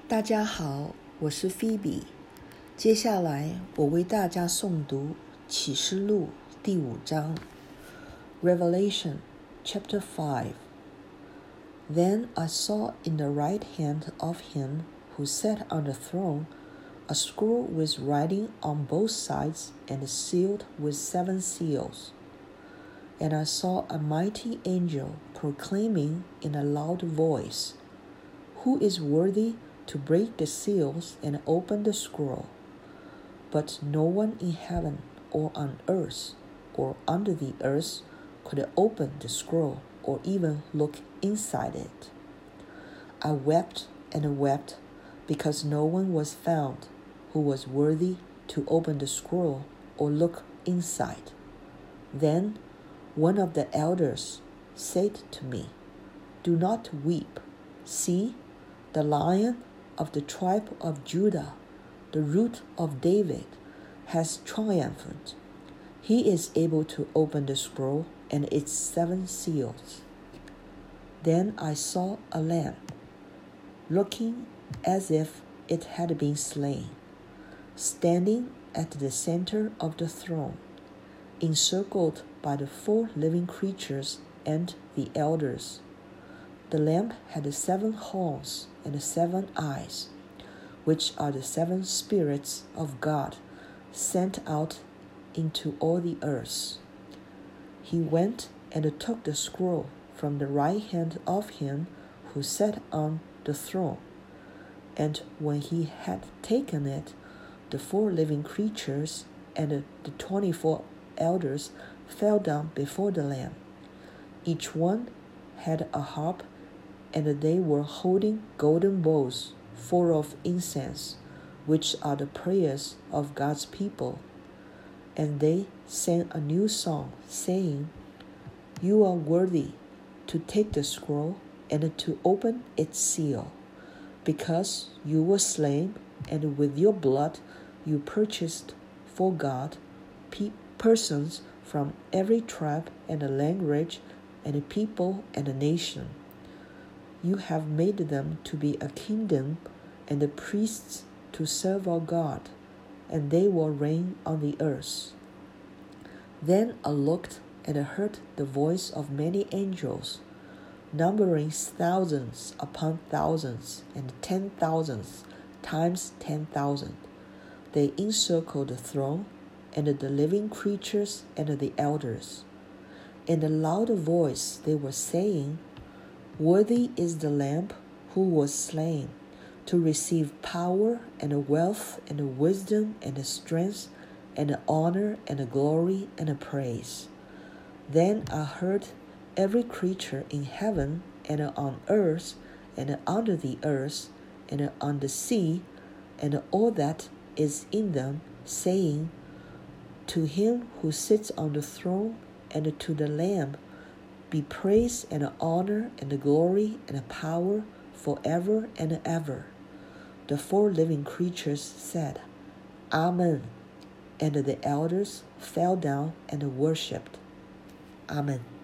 大家好，我是菲比。接下来我为大家诵读启示录第5章 Revelation chapter 5. Then I saw in the right hand of him who sat on the throne a scroll with writing on both sides and sealed with 7 seals. And I saw a mighty angel proclaiming in a loud voice, "Who is worthy to break the seals and open the scroll?" But no one in heaven or on earth or under the earth could open the scroll or even look inside it. I wept and wept because no one was found who was worthy to open the scroll or look inside. Then one of the elders said to me, "Do not weep. See, the Lion of the tribe of Judah, the Root of David, has triumphed. He is able to open the scroll and its 7 seals." Then I saw a lamb, looking as if it had been slain, standing at the center of the throne, encircled by the 4 living creatures and the elders. The lamb had 7 horns and 7 eyes, which are the 7 spirits of God sent out into all the earth. He went and took the scroll from the right hand of him who sat on the throne. And when he had taken it, the 4 living creatures and the 24 elders fell down before the Lamb. Each one had a harp, and they were holding golden bowls full of incense, which are the prayers of God's people. And they sang a new song, saying, "You are worthy to take the scroll and to open its seal, because you were slain, and with your blood you purchased for God persons from every tribe and language and people and nation. You have made them to be a kingdom and the priests to serve our God, and they will reign on the earth." Then I looked and heard the voice of many angels, numbering thousands upon thousands and 10,000s times 10,000. They encircled the throne and the living creatures and the elders. In a loud voice they were saying, "Worthy is the Lamb who was slain to receive power and wealth and wisdom and strength and honor and glory and praise." Then I heard every creature in heaven and on earth and under the earth and on the sea and all that is in them saying, "To him who sits on the throne and to the Lamb be praise and honor and glory and power forever and ever." The 4 living creatures said, "Amen." And the elders fell down and worshipped. Amen.